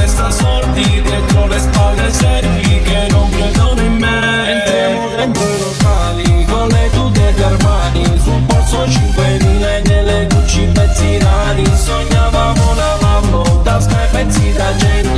testa soldi, dietro le spalle servi che non credono in me. Entriamo dentro i locali con le tute di Armani, sul polso 5.000 e nelle Gucci pezzi rari. Sognavamo una mamma, tasca e pezzi da genio.